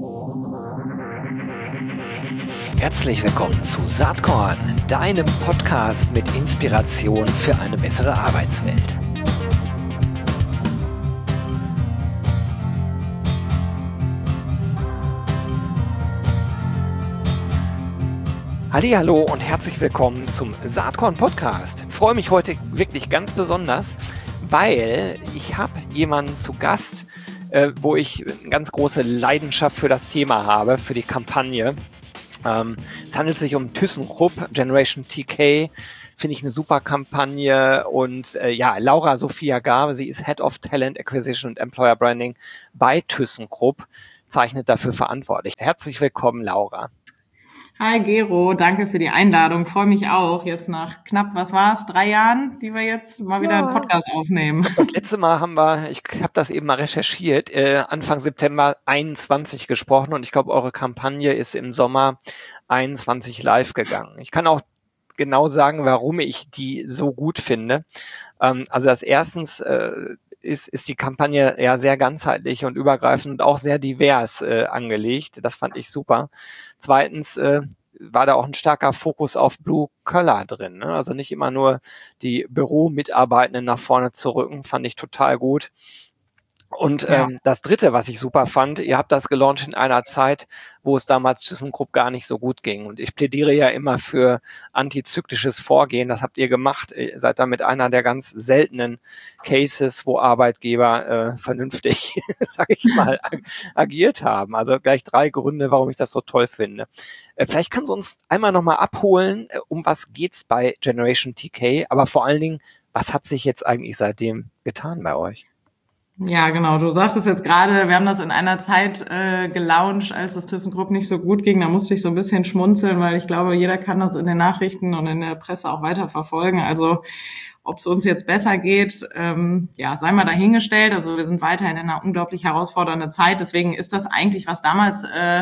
Herzlich willkommen zu Saatkorn, deinem Podcast mit Inspiration für eine bessere Arbeitswelt. Hallihallo und herzlich willkommen zum Saatkorn Podcast. Ich freue mich heute wirklich ganz besonders, weil ich habe jemanden zu Gast, wo ich eine ganz große Leidenschaft für das Thema habe, für die Kampagne. Es handelt sich um ThyssenKrupp, Generation TK, finde ich eine super Kampagne. Und Laura Sophia Gabe, sie ist Head of Talent Acquisition und Employer Branding bei ThyssenKrupp, zeichnet dafür verantwortlich. Herzlich willkommen, Laura. Hi Gero, danke für die Einladung. Freue mich auch, jetzt nach knapp, 3 Jahren, die wir jetzt mal wieder einen Podcast aufnehmen. Das letzte Mal ich habe das eben mal recherchiert, Anfang September 21 gesprochen und ich glaube, eure Kampagne ist im Sommer 21 live gegangen. Ich kann auch genau sagen, warum ich die so gut finde. Also das erstens ist die Kampagne ja sehr ganzheitlich und übergreifend und auch sehr divers angelegt. Das fand ich super. Zweitens war da auch ein starker Fokus auf Blue Collar drin, ne? Also nicht immer nur die Büromitarbeitenden nach vorne zu rücken, fand ich total gut. Und das Dritte, was ich super fand, ihr habt das gelauncht in einer Zeit, wo es damals ThyssenKrupp gar nicht so gut ging. Und ich plädiere ja immer für antizyklisches Vorgehen. Das habt ihr gemacht. Ihr seid damit einer der ganz seltenen Cases, wo Arbeitgeber vernünftig, sage ich mal, agiert haben. Also gleich 3 Gründe, warum ich das so toll finde. Vielleicht kannst du uns einmal nochmal abholen, um was geht's bei Generation TK, aber vor allen Dingen, was hat sich jetzt eigentlich seitdem getan bei euch? Ja, genau. Du sagtest jetzt gerade, wir haben das in einer Zeit gelauncht, als es ThyssenKrupp nicht so gut ging. Da musste ich so ein bisschen schmunzeln, weil ich glaube, jeder kann das in den Nachrichten und in der Presse auch weiter verfolgen. Also ob es uns jetzt besser geht, sei mal dahingestellt. Also wir sind weiterhin in einer unglaublich herausfordernden Zeit. Deswegen ist das eigentlich, was damals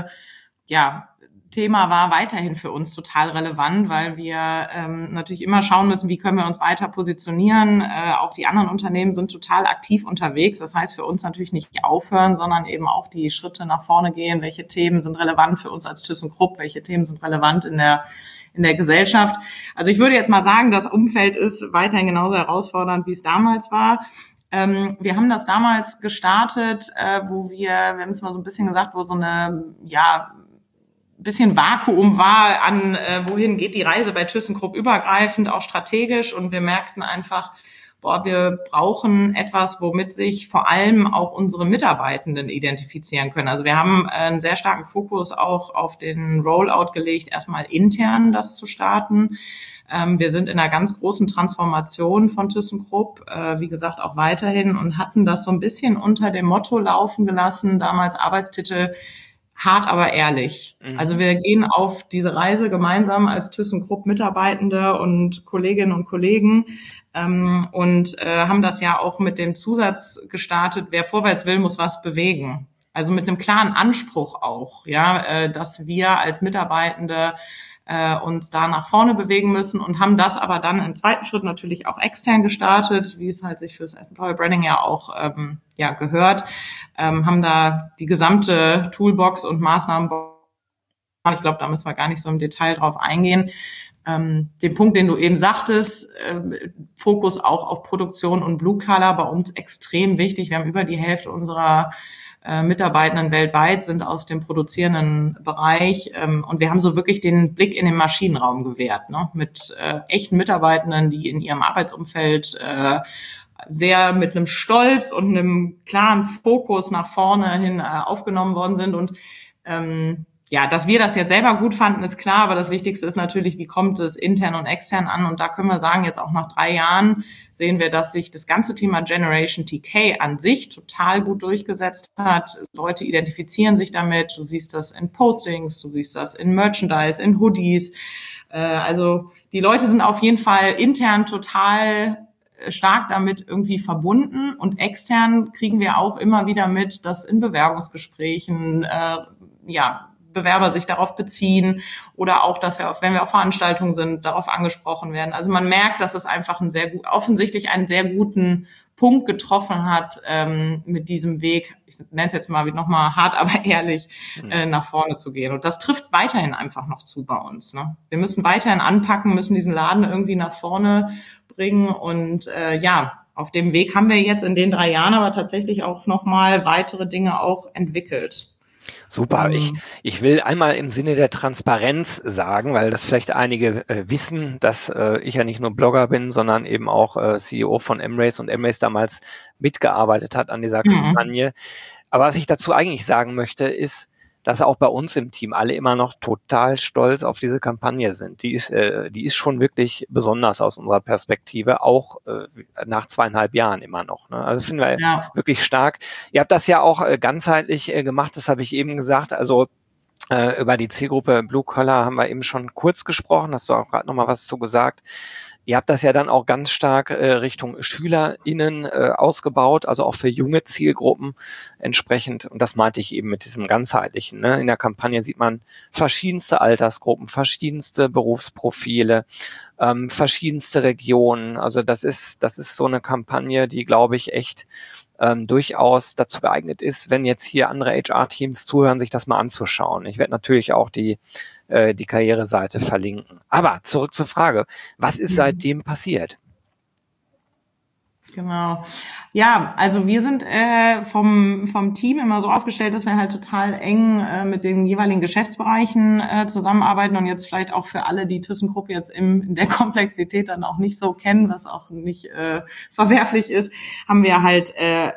Thema war, weiterhin für uns total relevant, weil wir natürlich immer schauen müssen, wie können wir uns weiter positionieren. Auch die anderen Unternehmen sind total aktiv unterwegs. Das heißt für uns natürlich nicht aufhören, sondern eben auch die Schritte nach vorne gehen. Welche Themen sind relevant für uns als ThyssenKrupp? Welche Themen sind relevant in der Gesellschaft? Also ich würde jetzt mal sagen, das Umfeld ist weiterhin genauso herausfordernd, wie es damals war. Wir haben das damals gestartet, wir haben es mal so ein bisschen gesagt, wo so eine, bisschen Vakuum war an, wohin geht die Reise bei ThyssenKrupp übergreifend, auch strategisch. Und wir merkten einfach, wir brauchen etwas, womit sich vor allem auch unsere Mitarbeitenden identifizieren können. Also wir haben einen sehr starken Fokus auch auf den Rollout gelegt, erstmal intern das zu starten. Wir sind in einer ganz großen Transformation von ThyssenKrupp, wie gesagt, auch weiterhin und hatten das so ein bisschen unter dem Motto laufen gelassen, damals Arbeitstitel hart, aber ehrlich. Also wir gehen auf diese Reise gemeinsam als ThyssenKrupp-Mitarbeitende und Kolleginnen und Kollegen haben das ja auch mit dem Zusatz gestartet, wer vorwärts will, muss was bewegen. Also mit einem klaren Anspruch auch, dass wir als Mitarbeitende uns da nach vorne bewegen müssen und haben das aber dann im zweiten Schritt natürlich auch extern gestartet, wie es halt sich fürs Employer Branding ja auch gehört, haben da die gesamte Toolbox und Maßnahmenbox. Ich glaube, da müssen wir gar nicht so im Detail drauf eingehen. Den Punkt, den du eben sagtest, Fokus auch auf Produktion und Blue Collar, bei uns extrem wichtig. Wir haben über die Hälfte unserer Mitarbeitenden weltweit sind aus dem produzierenden Bereich und wir haben so wirklich den Blick in den Maschinenraum gewährt, ne? Mit echten Mitarbeitenden, die in ihrem Arbeitsumfeld sehr mit einem Stolz und einem klaren Fokus nach vorne hin aufgenommen worden sind und dass wir das jetzt selber gut fanden, ist klar, aber das Wichtigste ist natürlich, wie kommt es intern und extern an? Und da können wir sagen, jetzt auch nach 3 Jahren sehen wir, dass sich das ganze Thema Generation TK an sich total gut durchgesetzt hat. Leute identifizieren sich damit. Du siehst das in Postings, du siehst das in Merchandise, in Hoodies. Also die Leute sind auf jeden Fall intern total stark damit irgendwie verbunden und extern kriegen wir auch immer wieder mit, dass in Bewerbungsgesprächen Bewerber sich darauf beziehen oder auch, dass wir, wenn wir auf Veranstaltungen sind, darauf angesprochen werden. Also man merkt, dass es einfach offensichtlich einen sehr guten Punkt getroffen hat, mit diesem Weg, ich nenne es jetzt mal nochmal hart, aber ehrlich, nach vorne zu gehen. Und das trifft weiterhin einfach noch zu bei uns. Ne? Wir müssen weiterhin anpacken, müssen diesen Laden irgendwie nach vorne bringen. Und auf dem Weg haben wir jetzt in den 3 Jahren aber tatsächlich auch nochmal weitere Dinge auch entwickelt. Super. Ich will einmal im Sinne der Transparenz sagen, weil das vielleicht einige wissen, dass ich ja nicht nur Blogger bin, sondern eben auch CEO von Embrace und Embrace damals mitgearbeitet hat an dieser Kampagne. Aber was ich dazu eigentlich sagen möchte, ist, dass auch bei uns im Team alle immer noch total stolz auf diese Kampagne sind. Die ist schon wirklich besonders aus unserer Perspektive, auch nach 2,5 Jahren immer noch. Ne? Also finden wir wirklich stark. Ihr habt das ja auch ganzheitlich gemacht, das habe ich eben gesagt. Also über die Zielgruppe Blue Collar haben wir eben schon kurz gesprochen, hast du auch gerade nochmal was zu gesagt. Ihr habt das ja dann auch ganz stark Richtung SchülerInnen ausgebaut, also auch für junge Zielgruppen entsprechend. Und das meinte ich eben mit diesem ganzheitlichen. Ne? In der Kampagne sieht man verschiedenste Altersgruppen, verschiedenste Berufsprofile, verschiedenste Regionen. Also das ist so eine Kampagne, die, glaube ich, echt durchaus dazu geeignet ist, wenn jetzt hier andere HR-Teams zuhören, sich das mal anzuschauen. Ich werde natürlich auch die Karriereseite verlinken. Aber zurück zur Frage, was ist seitdem passiert? Genau. Ja, also wir sind vom Team immer so aufgestellt, dass wir halt total eng mit den jeweiligen Geschäftsbereichen zusammenarbeiten und jetzt vielleicht auch für alle, die ThyssenKrupp jetzt in der Komplexität dann auch nicht so kennen, was auch nicht verwerflich ist, haben wir halt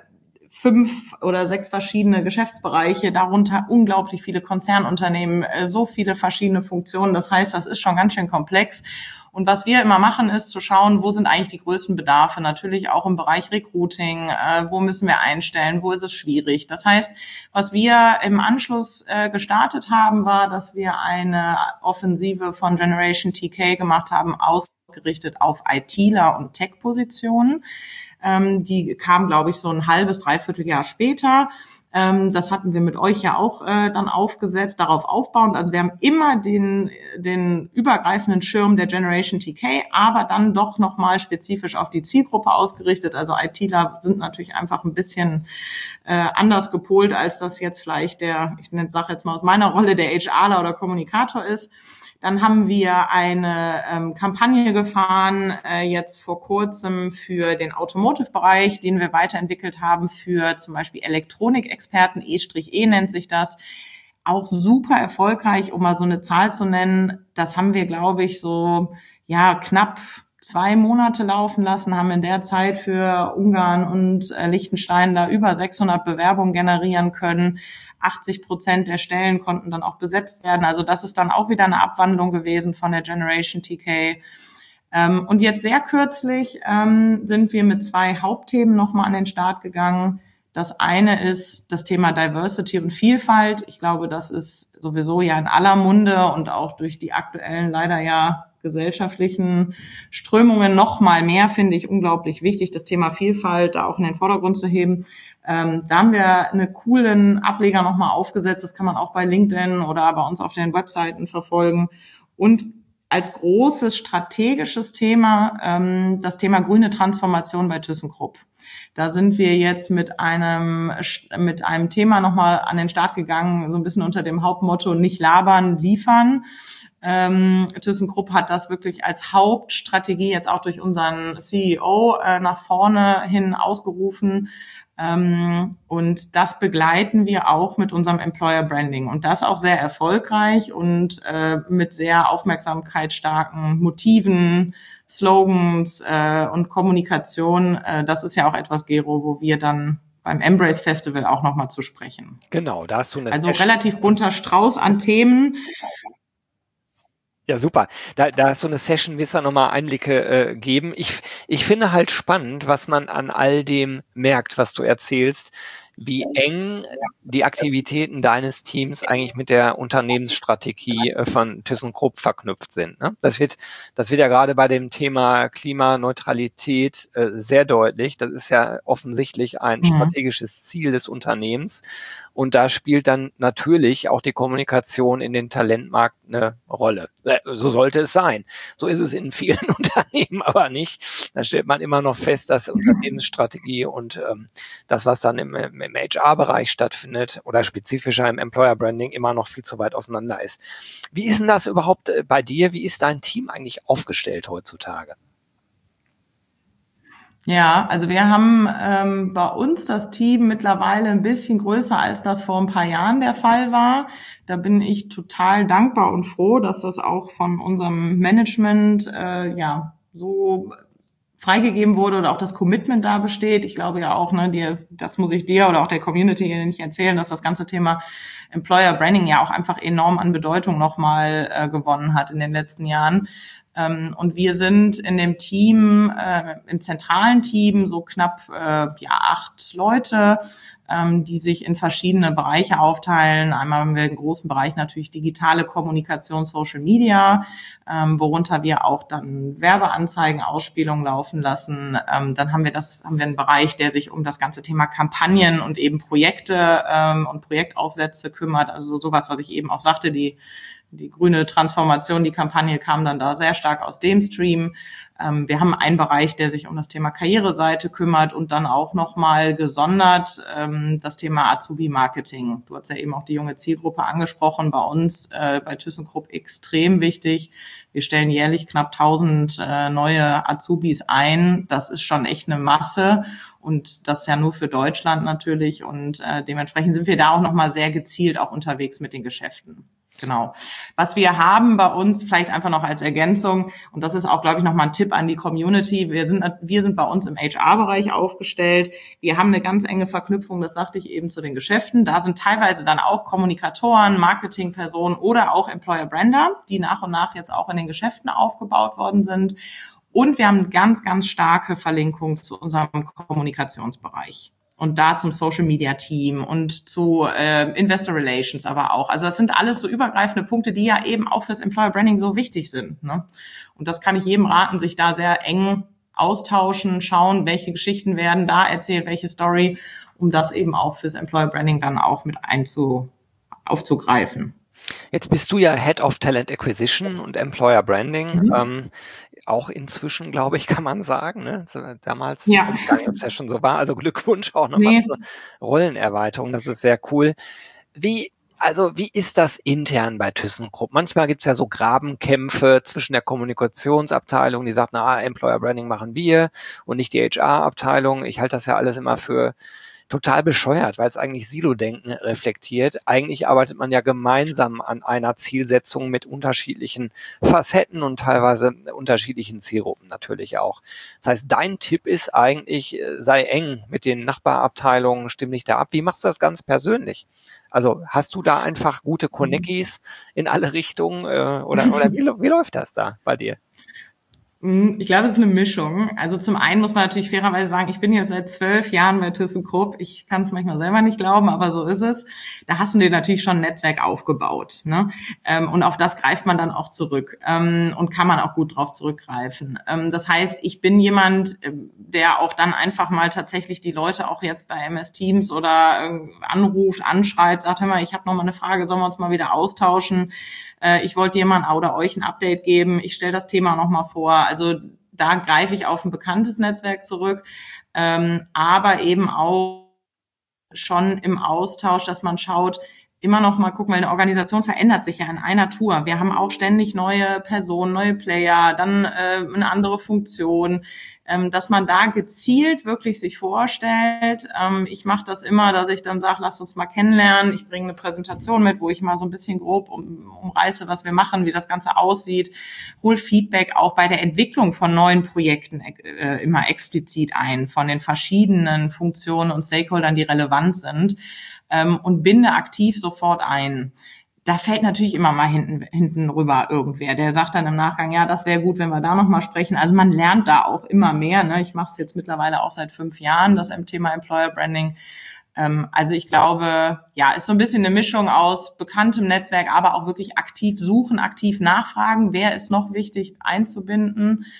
5 oder 6 verschiedene Geschäftsbereiche, darunter unglaublich viele Konzernunternehmen, so viele verschiedene Funktionen. Das heißt, das ist schon ganz schön komplex. Und was wir immer machen, ist zu schauen, wo sind eigentlich die größten Bedarfe? Natürlich auch im Bereich Recruiting. Wo müssen wir einstellen? Wo ist es schwierig? Das heißt, was wir im Anschluss gestartet haben, war, dass wir eine Offensive von Generation TK gemacht haben, ausgerichtet auf ITler und Tech-Positionen. Die kam, glaube ich, so ein halbes, dreiviertel Jahr später. Das hatten wir mit euch ja auch dann aufgesetzt, darauf aufbauend. Also wir haben immer den übergreifenden Schirm der Generation TK, aber dann doch nochmal spezifisch auf die Zielgruppe ausgerichtet. Also ITler sind natürlich einfach ein bisschen anders gepolt, als das jetzt vielleicht sage jetzt mal aus meiner Rolle, der HRler oder Kommunikator ist. Dann haben wir eine Kampagne gefahren, jetzt vor kurzem für den Automotive-Bereich, den wir weiterentwickelt haben für zum Beispiel Elektronikexperten, E-E nennt sich das. Auch super erfolgreich, um mal so eine Zahl zu nennen. Das haben wir, glaube ich, so knapp 2 Monate laufen lassen, haben in der Zeit für Ungarn und Liechtenstein da über 600 Bewerbungen generieren können. 80% der Stellen konnten dann auch besetzt werden. Also das ist dann auch wieder eine Abwandlung gewesen von der Generation TK. Und jetzt sehr kürzlich sind wir mit 2 Hauptthemen nochmal an den Start gegangen. Das eine ist das Thema Diversity und Vielfalt. Ich glaube, das ist sowieso ja in aller Munde und auch durch die aktuellen leider ja gesellschaftlichen Strömungen noch mal mehr, finde ich unglaublich wichtig, das Thema Vielfalt da auch in den Vordergrund zu heben. Da haben wir einen coolen Ableger noch mal aufgesetzt. Das kann man auch bei LinkedIn oder bei uns auf den Webseiten verfolgen. Und als großes strategisches Thema das Thema grüne Transformation bei ThyssenKrupp. Da sind wir jetzt mit einem Thema nochmal an den Start gegangen, so ein bisschen unter dem Hauptmotto nicht labern, liefern. ThyssenKrupp hat das wirklich als Hauptstrategie jetzt auch durch unseren CEO nach vorne hin ausgerufen. Und das begleiten wir auch mit unserem Employer Branding und das auch sehr erfolgreich und mit sehr aufmerksamkeitsstarken Motiven, Slogans und Kommunikation. Das ist ja auch etwas, Gero, wo wir dann beim Embrace Festival auch nochmal zu sprechen. Genau, da hast du eine Also relativ bunter Strauß an Themen. Ja, super. Da hast du eine Session, willst du nochmal Einblicke geben. Ich finde halt spannend, was man an all dem merkt, was du erzählst, wie eng die Aktivitäten deines Teams eigentlich mit der Unternehmensstrategie von ThyssenKrupp verknüpft sind. Ne? Das wird ja gerade bei dem Thema Klimaneutralität sehr deutlich. Das ist ja offensichtlich ein strategisches Ziel des Unternehmens. Und da spielt dann natürlich auch die Kommunikation in den Talentmarkt eine Rolle. So sollte es sein. So ist es in vielen Unternehmen aber nicht. Da stellt man immer noch fest, dass Unternehmensstrategie und das, was dann im HR-Bereich stattfindet oder spezifischer im Employer Branding, immer noch viel zu weit auseinander ist. Wie ist denn das überhaupt bei dir? Wie ist dein Team eigentlich aufgestellt heutzutage? Ja, also wir haben bei uns das Team mittlerweile ein bisschen größer, als das vor ein paar Jahren der Fall war. Da bin ich total dankbar und froh, dass das auch von unserem Management so freigegeben wurde oder auch das Commitment da besteht. Ich glaube ja auch, das muss ich dir oder auch der Community nicht erzählen, dass das ganze Thema Employer Branding ja auch einfach enorm an Bedeutung nochmal gewonnen hat in den letzten Jahren. Und wir sind in dem Team, im zentralen Team, so knapp 8 Leute, die sich in verschiedene Bereiche aufteilen. Einmal haben wir einen großen Bereich natürlich digitale Kommunikation, Social Media, worunter wir auch dann Werbeanzeigen, Ausspielungen laufen lassen. Dann haben wir einen Bereich, der sich um das ganze Thema Kampagnen und eben Projekte und Projektaufsätze kümmert. Also sowas, was ich eben auch sagte, die grüne Transformation, die Kampagne kam dann da sehr stark aus dem Stream. Wir haben einen Bereich, der sich um das Thema Karriereseite kümmert und dann auch nochmal gesondert das Thema Azubi-Marketing. Du hast ja eben auch die junge Zielgruppe angesprochen, bei uns bei ThyssenKrupp extrem wichtig. Wir stellen jährlich knapp 1000 neue Azubis ein. Das ist schon echt eine Masse und das ja nur für Deutschland natürlich und dementsprechend sind wir da auch nochmal sehr gezielt auch unterwegs mit den Geschäften. Genau. Was wir haben bei uns, vielleicht einfach noch als Ergänzung, und das ist auch, glaube ich, nochmal ein Tipp an die Community, wir sind bei uns im HR-Bereich aufgestellt. Wir haben eine ganz enge Verknüpfung, das sagte ich eben, zu den Geschäften. Da sind teilweise dann auch Kommunikatoren, Marketingpersonen oder auch Employer Brander, die nach und nach jetzt auch in den Geschäften aufgebaut worden sind. Und wir haben eine ganz, ganz starke Verlinkung zu unserem Kommunikationsbereich. Und da zum Social Media Team und zu Investor Relations aber auch. Also das sind alles so übergreifende Punkte, die ja eben auch fürs Employer Branding so wichtig sind, ne? Und das kann ich jedem raten, sich da sehr eng austauschen, schauen, welche Geschichten werden da erzählt, welche Story, um das eben auch fürs Employer Branding dann auch mit aufzugreifen. Jetzt bist du ja Head of Talent Acquisition und Employer Branding. Auch inzwischen, glaube ich, kann man sagen. Ne? Damals, ja. Ich weiß gar nicht, ob es ja schon so war. Also Glückwunsch auch nochmal zur Rollenerweiterung. Das ist sehr cool. Wie ist das intern bei ThyssenKrupp? Manchmal gibt es ja so Grabenkämpfe zwischen der Kommunikationsabteilung, die sagt, Employer Branding machen wir und nicht die HR-Abteilung. Ich halte das ja alles immer für total bescheuert, weil es eigentlich Silo-Denken reflektiert. Eigentlich arbeitet man ja gemeinsam an einer Zielsetzung mit unterschiedlichen Facetten und teilweise unterschiedlichen Zielgruppen natürlich auch. Das heißt, dein Tipp ist eigentlich, sei eng mit den Nachbarabteilungen, stimm dich da ab. Wie machst du das ganz persönlich? Also hast du da einfach gute Conneckies in alle Richtungen oder wie läuft das da bei dir? Ich glaube, es ist eine Mischung. Also zum einen muss man natürlich fairerweise sagen, ich bin jetzt seit 12 Jahren bei ThyssenKrupp. Ich kann es manchmal selber nicht glauben, aber so ist es. Da hast du dir natürlich schon ein Netzwerk aufgebaut, ne? Und auf das greift man dann auch zurück und kann man auch gut drauf zurückgreifen. Das heißt, ich bin jemand, der auch dann einfach mal tatsächlich die Leute auch jetzt bei MS Teams oder anruft, anschreibt, sagt, hör mal, ich habe noch mal eine Frage, sollen wir uns mal wieder austauschen? Ich wollte jemand oder euch ein Update geben. Ich stelle das Thema nochmal vor. Also da greife ich auf ein bekanntes Netzwerk zurück, aber eben auch schon im Austausch, dass man schaut, immer noch mal gucken, weil eine Organisation verändert sich ja in einer Tour. Wir haben auch ständig neue Personen, neue Player, dann eine andere Funktion, dass man da gezielt wirklich sich vorstellt. Ich mache das immer, dass ich dann sage, lasst uns mal kennenlernen. Ich bringe eine Präsentation mit, wo ich mal so ein bisschen grob umreiße, was wir machen, wie das Ganze aussieht. Hol Feedback auch bei der Entwicklung von neuen Projekten immer explizit ein, von den verschiedenen Funktionen und Stakeholdern, die relevant sind. Und binde aktiv sofort ein. Da fällt natürlich immer mal hinten rüber irgendwer, der sagt dann im Nachgang, ja, das wäre gut, wenn wir da nochmal sprechen. Also man lernt da auch immer mehr. Ne? Ich mache es jetzt mittlerweile auch seit 5 Jahren, das Thema Employer Branding. Also ich glaube, ja, ist so ein bisschen eine Mischung aus bekanntem Netzwerk, aber auch wirklich aktiv suchen, aktiv nachfragen, wer ist noch wichtig einzubinden.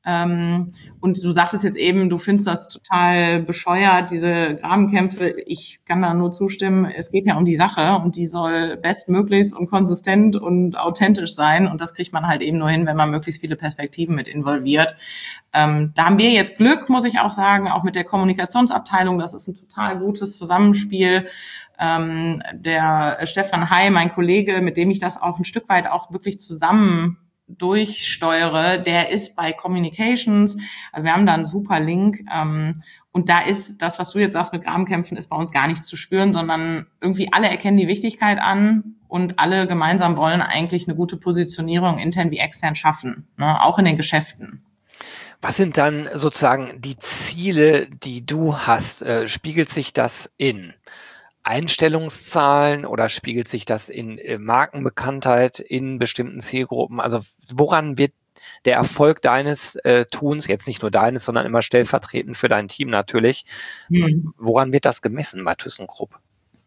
Und du sagtest jetzt eben, du findest das total bescheuert, diese Grabenkämpfe. Ich kann da nur zustimmen. Es geht ja um die Sache und die soll bestmöglichst und konsistent und authentisch sein. Und das kriegt man halt eben nur hin, wenn man möglichst viele Perspektiven mit involviert. Da haben wir jetzt Glück, muss ich auch sagen, auch mit der Kommunikationsabteilung. Das ist ein total gutes Zusammenspiel. Der Stefan Hay, mein Kollege, mit dem ich das auch ein Stück weit auch wirklich zusammen durchsteuere, der ist bei Communications, also wir haben da einen super Link, und da ist das, was du jetzt sagst mit Grabenkämpfen, ist bei uns gar nichts zu spüren, sondern irgendwie alle erkennen die Wichtigkeit an und alle gemeinsam wollen eigentlich eine gute Positionierung intern wie extern schaffen, ne, auch in den Geschäften. Was sind dann sozusagen die Ziele, die du hast? Spiegelt sich das in Einstellungszahlen oder spiegelt sich das in Markenbekanntheit in bestimmten Zielgruppen? Also woran wird der Erfolg deines Tuns, jetzt nicht nur deines, sondern immer stellvertretend für dein Team natürlich, woran wird das gemessen bei ThyssenKrupp?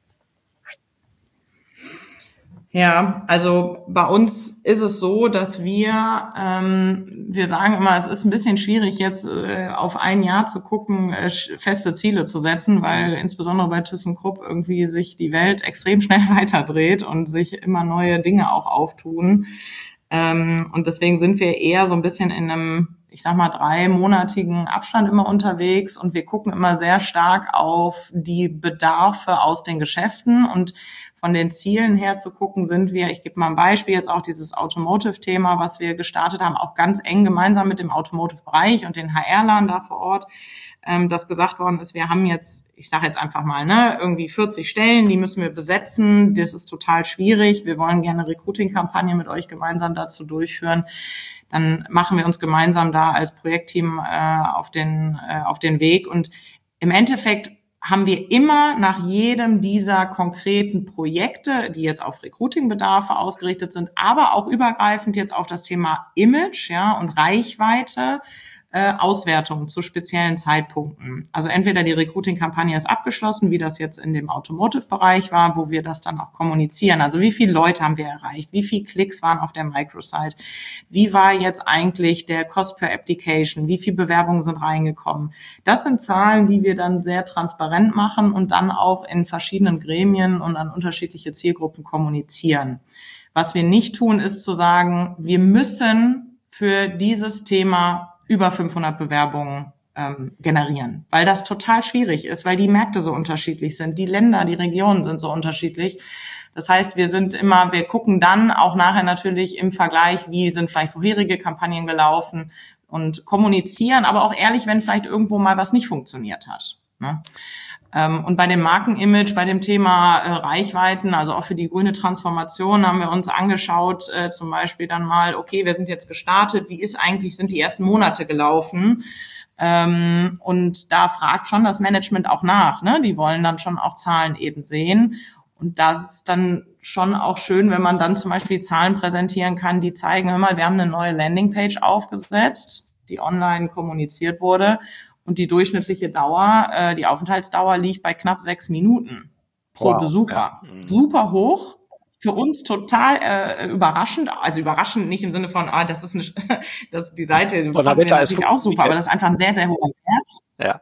Ja, also bei uns ist es so, dass wir sagen immer, es ist ein bisschen schwierig jetzt auf ein Jahr zu gucken, feste Ziele zu setzen, weil insbesondere bei ThyssenKrupp irgendwie sich die Welt extrem schnell weiterdreht und sich immer neue Dinge auch auftun. Und deswegen sind wir eher so ein bisschen in einem, ich sag mal, 3-monatigen Abstand immer unterwegs und wir gucken immer sehr stark auf die Bedarfe aus den Geschäften und von den Zielen her zu gucken sind wir, ich gebe mal ein Beispiel, jetzt auch dieses Automotive-Thema, was wir gestartet haben, auch ganz eng gemeinsam mit dem Automotive-Bereich und den HR-Lern da vor Ort, dass gesagt worden ist, wir haben jetzt, ich sage jetzt einfach mal, irgendwie 40 Stellen, die müssen wir besetzen, das ist total schwierig, wir wollen gerne Recruiting-Kampagne mit euch gemeinsam dazu durchführen, dann machen wir uns gemeinsam da als Projektteam auf den Weg und im Endeffekt haben wir immer nach jedem dieser konkreten Projekte, die jetzt auf Recruiting-Bedarfe ausgerichtet sind, aber auch übergreifend jetzt auf das Thema Image, ja, und Reichweite, Auswertungen zu speziellen Zeitpunkten. Also entweder die Recruiting-Kampagne ist abgeschlossen, wie das jetzt in dem Automotive-Bereich war, wo wir das dann auch kommunizieren. Also wie viele Leute haben wir erreicht? Wie viele Klicks waren auf der Microsite? Wie war jetzt eigentlich der Cost per Application? Wie viele Bewerbungen sind reingekommen? Das sind Zahlen, die wir dann sehr transparent machen und dann auch in verschiedenen Gremien und an unterschiedliche Zielgruppen kommunizieren. Was wir nicht tun, ist zu sagen, wir müssen für dieses Thema über 500 Bewerbungen generieren, weil das total schwierig ist, weil die Märkte so unterschiedlich sind, die Länder, die Regionen sind so unterschiedlich. Das heißt, wir gucken dann auch nachher natürlich im Vergleich, wie sind vielleicht vorherige Kampagnen gelaufen und kommunizieren, aber auch ehrlich, wenn vielleicht irgendwo mal was nicht funktioniert hat, ne? Und bei dem Markenimage, bei dem Thema Reichweiten, also auch für die grüne Transformation, haben wir uns angeschaut, zum Beispiel dann mal, okay, wir sind jetzt gestartet, sind die ersten Monate gelaufen? Und da fragt schon das Management auch nach, ne? Die wollen dann schon auch Zahlen eben sehen. Und das ist dann schon auch schön, wenn man dann zum Beispiel Zahlen präsentieren kann, die zeigen, hör mal, wir haben eine neue Landingpage aufgesetzt, die online kommuniziert wurde. Und die durchschnittliche Dauer, die Aufenthaltsdauer liegt bei knapp 6 Minuten pro Besucher. Ja. Super hoch. Für uns total überraschend. Also überraschend nicht im Sinne von, das ist die Seite die natürlich auch super, aber das ist einfach ein sehr, sehr hoher Wert. Ja.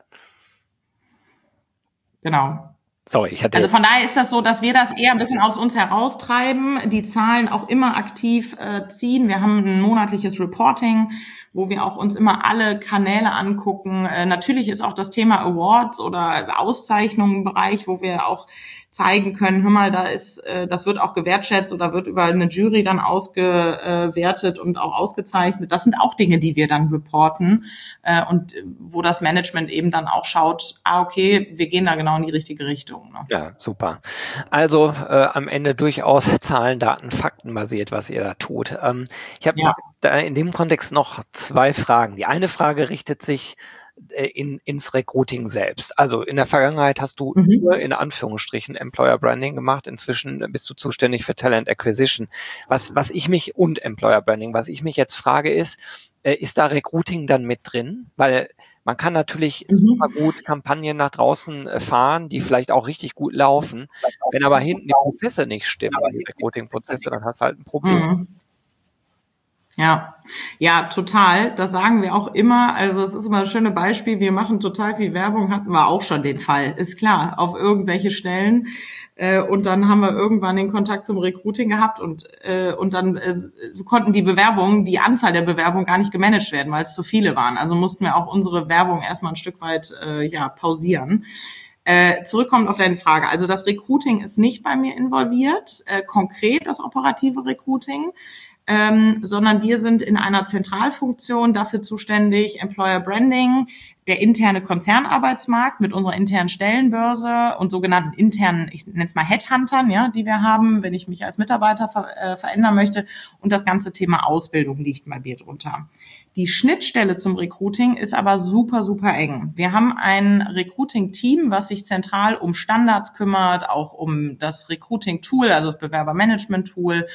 Genau. Sorry, also von daher ist das so, dass wir das eher ein bisschen aus uns heraustreiben, die Zahlen auch immer aktiv ziehen. Wir haben ein monatliches Reporting, wo wir auch uns immer alle Kanäle angucken. Natürlich ist auch das Thema Awards oder Auszeichnungen ein Bereich, wo wir auch zeigen können, hör mal, das wird auch gewertschätzt oder wird über eine Jury dann ausgewertet und auch ausgezeichnet. Das sind auch Dinge, die wir dann reporten und wo das Management eben dann auch schaut, okay, wir gehen da genau in die richtige Richtung. Ne? Ja, super. Also am Ende durchaus Zahlen, Daten, Fakten basiert, was ihr da tut. Ich habe da in dem Kontext noch 2 Fragen. Die eine Frage richtet sich ins Recruiting selbst. Also in der Vergangenheit hast du nur in Anführungsstrichen Employer Branding gemacht. Inzwischen bist du zuständig für Talent Acquisition. Was ich mich jetzt frage ist da Recruiting dann mit drin? Weil man kann natürlich super gut Kampagnen nach draußen fahren, die vielleicht auch richtig gut laufen. Wenn aber hinten die Prozesse nicht stimmen, die Recruiting-Prozesse, dann hast du halt ein Problem. Ja, ja, total. Das sagen wir auch immer. Also es ist immer ein schönes Beispiel. Wir machen total viel Werbung, hatten wir auch schon den Fall. Ist klar, auf irgendwelche Stellen. Und dann haben wir irgendwann den Kontakt zum Recruiting gehabt und dann konnten die Anzahl der Bewerbungen gar nicht gemanagt werden, weil es zu viele waren. Also mussten wir auch unsere Werbung erstmal ein Stück weit pausieren. Zurückkommt auf deine Frage. Also das Recruiting ist nicht bei mir involviert, konkret das operative Recruiting. Sondern wir sind in einer Zentralfunktion dafür zuständig, Employer Branding, der interne Konzernarbeitsmarkt mit unserer internen Stellenbörse und sogenannten internen, ich nenne es mal Headhuntern, ja, die wir haben, wenn ich mich als Mitarbeiter verändern möchte. Und das ganze Thema Ausbildung liegt bei mir drunter. Die Schnittstelle zum Recruiting ist aber super, super eng. Wir haben ein Recruiting-Team, was sich zentral um Standards kümmert, auch um das Recruiting-Tool, also das Bewerber-Management-Tool,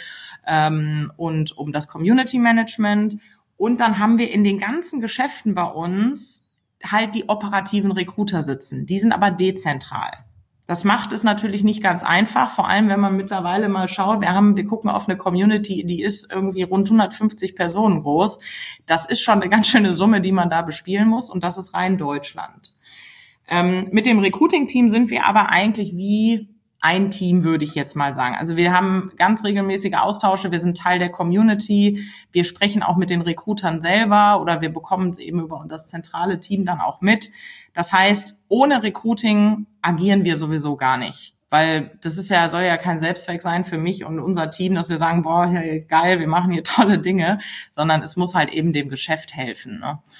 und um das Community-Management. Und dann haben wir in den ganzen Geschäften bei uns halt die operativen Recruiter sitzen. Die sind aber dezentral. Das macht es natürlich nicht ganz einfach, vor allem wenn man mittlerweile mal schaut, wir gucken auf eine Community, die ist irgendwie rund 150 Personen groß. Das ist schon eine ganz schöne Summe, die man da bespielen muss, und das ist rein Deutschland. Mit dem Recruiting-Team sind wir aber eigentlich wie ein Team, würde ich jetzt mal sagen. Also wir haben ganz regelmäßige Austausche, wir sind Teil der Community, wir sprechen auch mit den Recruitern selber oder wir bekommen es eben über das zentrale Team dann auch mit. Das heißt, ohne Recruiting agieren wir sowieso gar nicht, weil das soll ja kein Selbstzweck sein für mich und unser Team, dass wir sagen, boah, hey, geil, wir machen hier tolle Dinge, sondern es muss halt eben dem Geschäft helfen,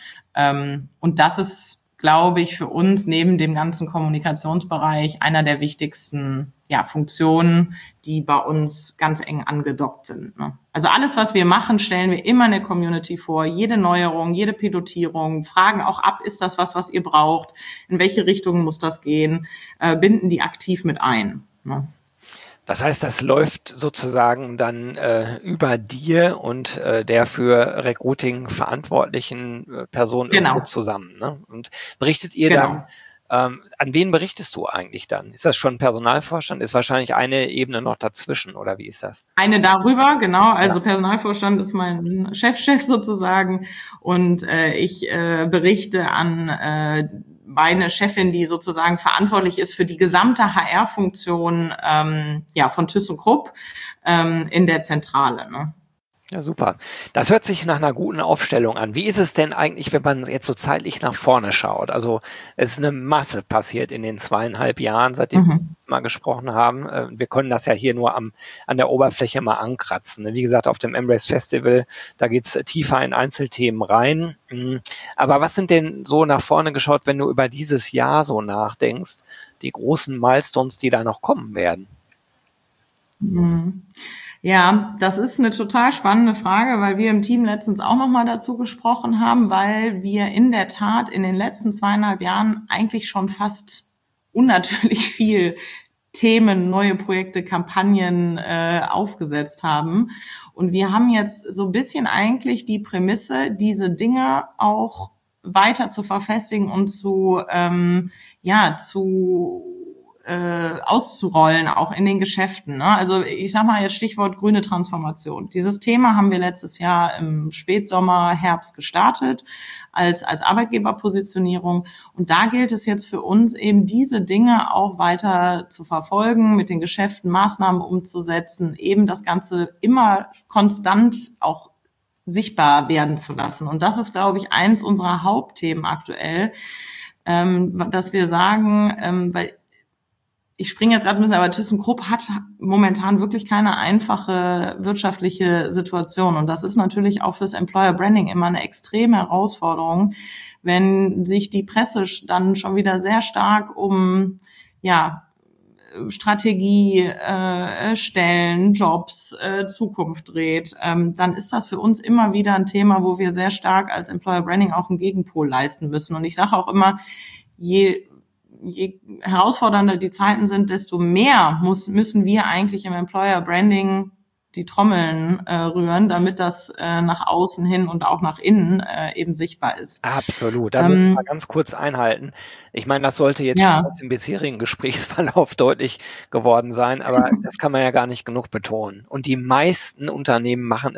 ne? Und das ist, glaube ich, für uns neben dem ganzen Kommunikationsbereich einer der wichtigsten Funktionen, die bei uns ganz eng angedockt sind, ne? Also alles, was wir machen, stellen wir immer in der Community vor. Jede Neuerung, jede Pilotierung, fragen auch ab, ist das was ihr braucht? In welche Richtung muss das gehen? Binden die aktiv mit ein, ne? Das heißt, das läuft sozusagen dann über dir und der für Recruiting verantwortlichen Person Genau. zusammen, ne? Und berichtet ihr dann, an wen berichtest du eigentlich dann? Ist das schon Personalvorstand? Ist wahrscheinlich eine Ebene noch dazwischen, oder wie ist das? Eine darüber, genau. Also Personalvorstand ist mein Chefchef sozusagen und ich berichte an meine Chefin, die sozusagen verantwortlich ist für die gesamte HR-Funktion von ThyssenKrupp in der Zentrale, ne? Ja, super. Das hört sich nach einer guten Aufstellung an. Wie ist es denn eigentlich, wenn man jetzt so zeitlich nach vorne schaut? Also es ist eine Masse passiert in den 2,5 Jahren, seitdem wir jetzt mal gesprochen haben. Wir können das ja hier nur an der Oberfläche mal ankratzen. Wie gesagt, auf dem Embrace Festival, da geht's tiefer in Einzelthemen rein. Aber was sind denn so nach vorne geschaut, wenn du über dieses Jahr so nachdenkst, die großen Milestones, die da noch kommen werden? Ja, das ist eine total spannende Frage, weil wir im Team letztens auch nochmal dazu gesprochen haben, weil wir in der Tat in den letzten 2,5 Jahren eigentlich schon fast unnatürlich viel Themen, neue Projekte, Kampagnen aufgesetzt haben. Und wir haben jetzt so ein bisschen eigentlich die Prämisse, diese Dinge auch weiter zu verfestigen und auszurollen, auch in den Geschäften, ne? Also ich sag mal jetzt Stichwort grüne Transformation. Dieses Thema haben wir letztes Jahr im Spätsommer, Herbst gestartet als Arbeitgeberpositionierung. Und da gilt es jetzt für uns eben, diese Dinge auch weiter zu verfolgen, mit den Geschäften Maßnahmen umzusetzen, eben das Ganze immer konstant auch sichtbar werden zu lassen. Und das ist, glaube ich, eins unserer Hauptthemen aktuell, dass wir sagen, weil ich springe jetzt gerade so ein bisschen, aber ThyssenKrupp hat momentan wirklich keine einfache wirtschaftliche Situation. Und das ist natürlich auch fürs Employer Branding immer eine extreme Herausforderung, wenn sich die Presse dann schon wieder sehr stark um Strategie, Stellen, Jobs, Zukunft dreht, dann ist das für uns immer wieder ein Thema, wo wir sehr stark als Employer Branding auch einen Gegenpol leisten müssen. Und ich sage auch immer, je herausfordernder die Zeiten sind, desto mehr müssen wir eigentlich im Employer Branding die Trommeln rühren, damit das nach außen hin und auch nach innen eben sichtbar ist. Absolut. Da muss ich mal ganz kurz einhalten. Ich meine, das sollte jetzt schon aus dem bisherigen Gesprächsverlauf deutlich geworden sein, aber das kann man ja gar nicht genug betonen. Und die meisten Unternehmen machen es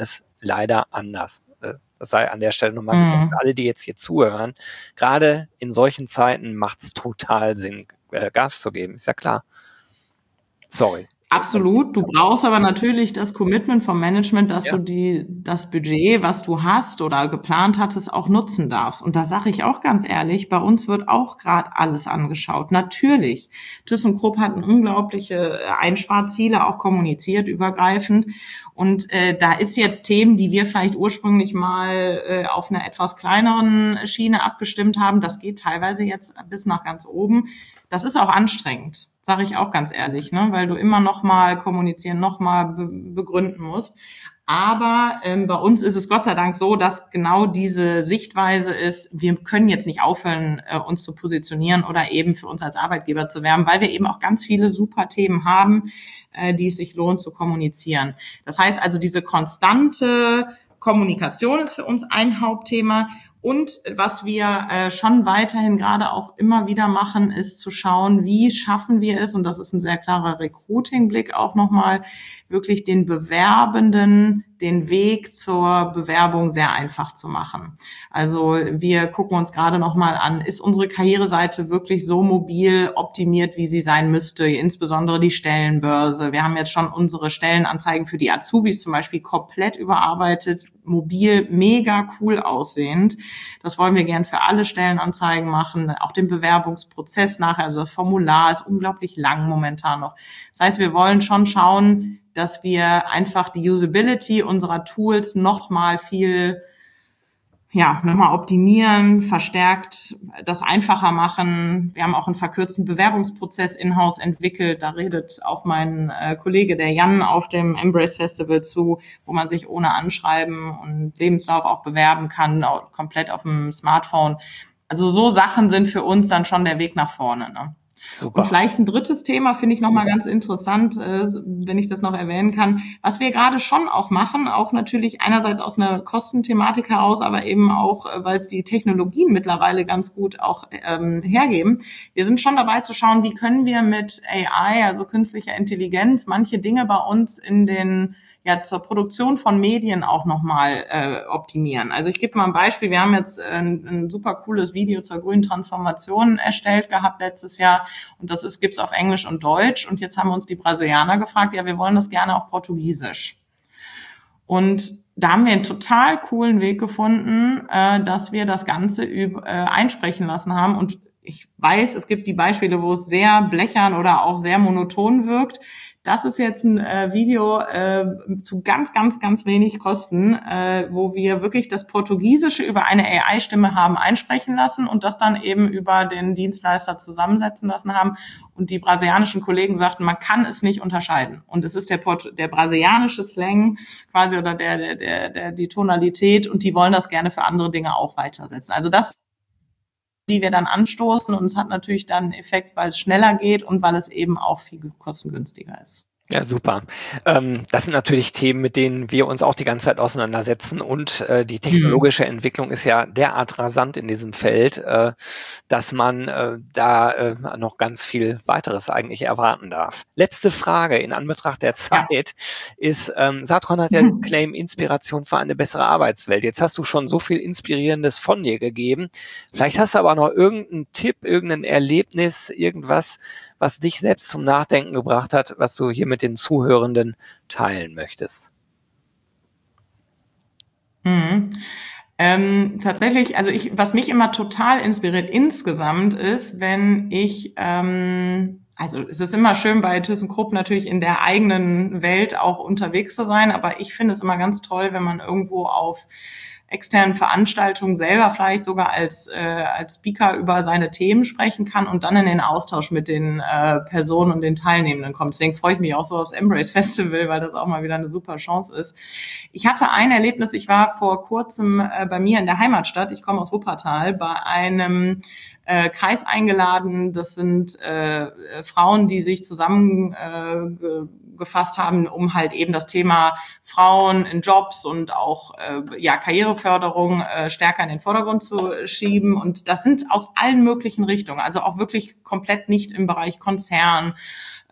leider anders. Das sei an der Stelle nochmal gesagt, für alle, die jetzt hier zuhören. Gerade in solchen Zeiten macht es total Sinn, Gas zu geben. Ist ja klar. Sorry. Absolut. Du brauchst aber natürlich das Commitment vom Management, dass du das Budget, was du hast oder geplant hattest, auch nutzen darfst. Und da sage ich auch ganz ehrlich, bei uns wird auch gerade alles angeschaut. Natürlich. ThyssenKrupp hat unglaubliche Einsparziele auch kommuniziert, übergreifend. Und da ist jetzt Themen, die wir vielleicht ursprünglich mal auf einer etwas kleineren Schiene abgestimmt haben. Das geht teilweise jetzt bis nach ganz oben. Das ist auch anstrengend, sage ich auch ganz ehrlich, ne? Weil du immer noch mal kommunizieren, noch mal begründen musst. Aber bei uns ist es Gott sei Dank so, dass genau diese Sichtweise ist, wir können jetzt nicht aufhören, uns zu positionieren oder eben für uns als Arbeitgeber zu werben, weil wir eben auch ganz viele super Themen haben, die es sich lohnt zu kommunizieren. Das heißt also, diese konstante Kommunikation ist für uns ein Hauptthema. Und was wir schon weiterhin gerade auch immer wieder machen, ist zu schauen, wie schaffen wir es, und das ist ein sehr klarer Recruiting-Blick auch nochmal, wirklich den Bewerbenden den Weg zur Bewerbung sehr einfach zu machen. Also wir gucken uns gerade nochmal an, ist unsere Karriereseite wirklich so mobil optimiert, wie sie sein müsste, insbesondere die Stellenbörse. Wir haben jetzt schon unsere Stellenanzeigen für die Azubis zum Beispiel komplett überarbeitet, mobil, mega cool aussehend. Das wollen wir gern für alle Stellenanzeigen machen, auch den Bewerbungsprozess nachher, also das Formular ist unglaublich lang momentan noch. Das heißt, wir wollen schon schauen, dass wir einfach die Usability unserer Tools nochmal optimieren, verstärkt das einfacher machen. Wir haben auch einen verkürzten Bewerbungsprozess in-house entwickelt. Da redet auch mein Kollege, der Jan, auf dem Embrace Festival zu, wo man sich ohne Anschreiben und Lebenslauf auch bewerben kann, auch komplett auf dem Smartphone. Also so Sachen sind für uns dann schon der Weg nach vorne, ne? Super. Und vielleicht ein drittes Thema finde ich nochmal ganz interessant, wenn ich das noch erwähnen kann, was wir gerade schon auch machen, auch natürlich einerseits aus einer Kostenthematik heraus, aber eben auch, weil es die Technologien mittlerweile ganz gut auch hergeben. Wir sind schon dabei zu schauen, wie können wir mit AI, also künstlicher Intelligenz, manche Dinge bei uns zur Produktion von Medien auch nochmal optimieren. Also ich gebe mal ein Beispiel. Wir haben jetzt ein super cooles Video zur grünen Transformation erstellt gehabt letztes Jahr und das gibt's auf Englisch und Deutsch und jetzt haben uns die Brasilianer gefragt, ja, wir wollen das gerne auf Portugiesisch. Und da haben wir einen total coolen Weg gefunden, dass wir das Ganze einsprechen lassen haben und ich weiß, es gibt die Beispiele, wo es sehr blechern oder auch sehr monoton wirkt. Das ist jetzt ein Video zu ganz, ganz, ganz wenig Kosten, wo wir wirklich das Portugiesische über eine AI-Stimme haben einsprechen lassen und das dann eben über den Dienstleister zusammensetzen lassen haben. Und die brasilianischen Kollegen sagten, man kann es nicht unterscheiden. Und es ist der brasilianische Slang quasi oder die Tonalität und die wollen das gerne für andere Dinge auch weitersetzen. Also das, die wir dann anstoßen und es hat natürlich dann einen Effekt, weil es schneller geht und weil es eben auch viel kostengünstiger ist. Ja, super. Das sind natürlich Themen, mit denen wir uns auch die ganze Zeit auseinandersetzen und die technologische Entwicklung ist ja derart rasant in diesem Feld, dass man da noch ganz viel weiteres eigentlich erwarten darf. Letzte Frage in Anbetracht der Zeit ist, Satron hat ja den Claim Inspiration für eine bessere Arbeitswelt. Jetzt hast du schon so viel Inspirierendes von dir gegeben. Vielleicht hast du aber noch irgendeinen Tipp, irgendein Erlebnis, irgendwas, was dich selbst zum Nachdenken gebracht hat, was du hier mit den Zuhörenden teilen möchtest? Tatsächlich, also was mich immer total inspiriert insgesamt ist, wenn ich, also es ist immer schön bei ThyssenKrupp natürlich in der eigenen Welt auch unterwegs zu sein, aber ich finde es immer ganz toll, wenn man irgendwo auf externen Veranstaltungen selber vielleicht sogar als Speaker über seine Themen sprechen kann und dann in den Austausch mit den Personen und den Teilnehmenden kommt. Deswegen freue ich mich auch so aufs Embrace Festival, weil das auch mal wieder eine super Chance ist. Ich hatte ein Erlebnis, ich war vor kurzem bei mir in der Heimatstadt, ich komme aus Wuppertal, bei einem Kreis eingeladen. Das sind Frauen, die sich zusammengefasst haben, um halt eben das Thema Frauen in Jobs und auch Karriereförderung stärker in den Vordergrund zu schieben. Und das sind aus allen möglichen Richtungen, also auch wirklich komplett nicht im Bereich Konzern,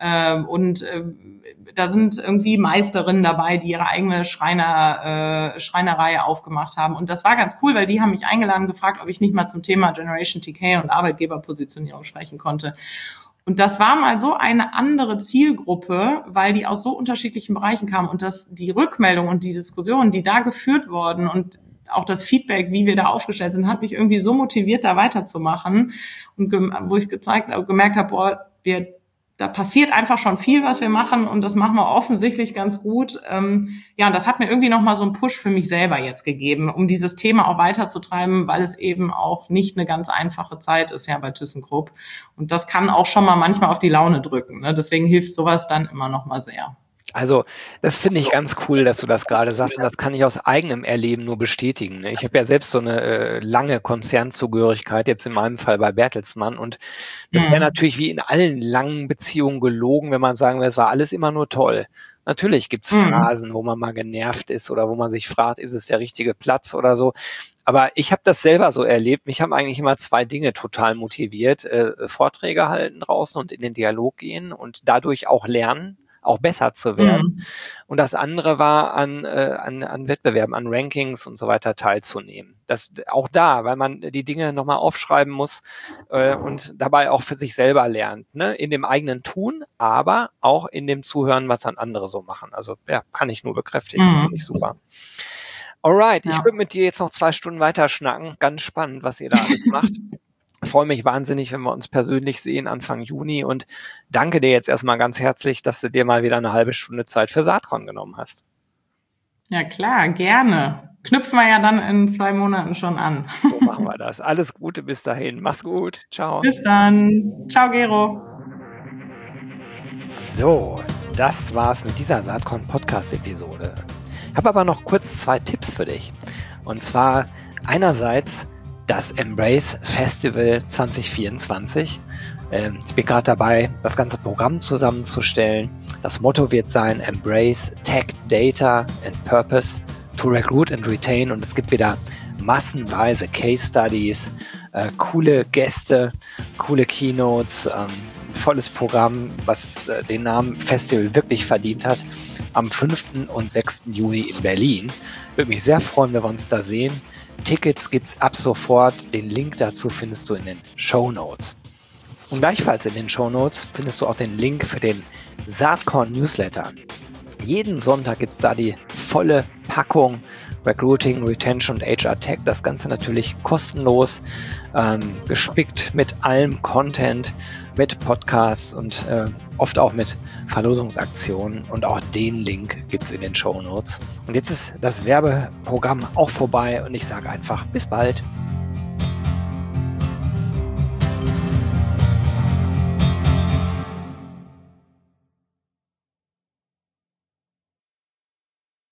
Da sind irgendwie Meisterinnen dabei, die ihre eigene Schreinerei aufgemacht haben. Und das war ganz cool, weil die haben mich eingeladen, gefragt, ob ich nicht mal zum Thema Generation TK und Arbeitgeberpositionierung sprechen konnte. Und das war mal so eine andere Zielgruppe, weil die aus so unterschiedlichen Bereichen kamen. Und die Rückmeldung und die Diskussionen, die da geführt wurden und auch das Feedback, wie wir da aufgestellt sind, hat mich irgendwie so motiviert, da weiterzumachen. Und wo ich gemerkt habe, boah, da passiert einfach schon viel, was wir machen, und das machen wir offensichtlich ganz gut. Und das hat mir irgendwie nochmal so einen Push für mich selber jetzt gegeben, um dieses Thema auch weiterzutreiben, weil es eben auch nicht eine ganz einfache Zeit ist ja bei ThyssenKrupp. Und das kann auch schon mal manchmal auf die Laune drücken, ne? Deswegen hilft sowas dann immer nochmal sehr. Also das finde ich ganz cool, dass du das gerade sagst, und das kann ich aus eigenem Erleben nur bestätigen. Ne? Ich habe ja selbst so eine lange Konzernzugehörigkeit, jetzt in meinem Fall bei Bertelsmann, und das wäre natürlich wie in allen langen Beziehungen gelogen, wenn man sagen will, es war alles immer nur toll. Natürlich gibt's Phasen, wo man mal genervt ist oder wo man sich fragt, ist es der richtige Platz oder so. Aber ich habe das selber so erlebt. Mich haben eigentlich immer zwei Dinge total motiviert. Vorträge halten draußen und in den Dialog gehen und dadurch auch lernen, auch besser zu werden. Und das andere war, an Wettbewerben, an Rankings und so weiter teilzunehmen. Das auch da, weil man die Dinge nochmal aufschreiben muss und dabei auch für sich selber lernt, ne? In dem eigenen Tun, aber auch in dem Zuhören, was dann andere so machen. Also ja, kann ich nur bekräftigen. Finde ich super. Alright, ich würde mit dir jetzt noch 2 Stunden weiter schnacken. Ganz spannend, was ihr da alles macht. Ich freue mich wahnsinnig, wenn wir uns persönlich sehen Anfang Juni, und danke dir jetzt erstmal ganz herzlich, dass du dir mal wieder eine halbe Stunde Zeit für Saatkorn genommen hast. Ja klar, gerne. Knüpfen wir ja dann in 2 Monaten schon an. So machen wir das. Alles Gute bis dahin. Mach's gut. Ciao. Bis dann. Ciao, Gero. So, das war's mit dieser Saatkorn-Podcast-Episode. Ich habe aber noch kurz 2 Tipps für dich. Und zwar einerseits das Embrace Festival 2024. Ich bin gerade dabei, das ganze Programm zusammenzustellen. Das Motto wird sein: Embrace Tech, Data and Purpose to Recruit and Retain. Und es gibt wieder massenweise Case Studies, coole Gäste, coole Keynotes, ein volles Programm, was den Namen Festival wirklich verdient hat. Am 5. und 6. Juni in Berlin. Würde mich sehr freuen, wenn wir uns da sehen. Tickets gibt's ab sofort. Den Link dazu findest du in den Shownotes. Und gleichfalls in den Shownotes findest du auch den Link für den Saatkorn Newsletter. Jeden Sonntag gibt's da die volle Packung Recruiting, Retention und HR Tech. Das Ganze natürlich kostenlos, gespickt mit allem Content, mit Podcasts und oft auch mit Verlosungsaktionen. Und auch den Link gibt's in den Shownotes. Und jetzt ist das Werbeprogramm auch vorbei und ich sage einfach bis bald.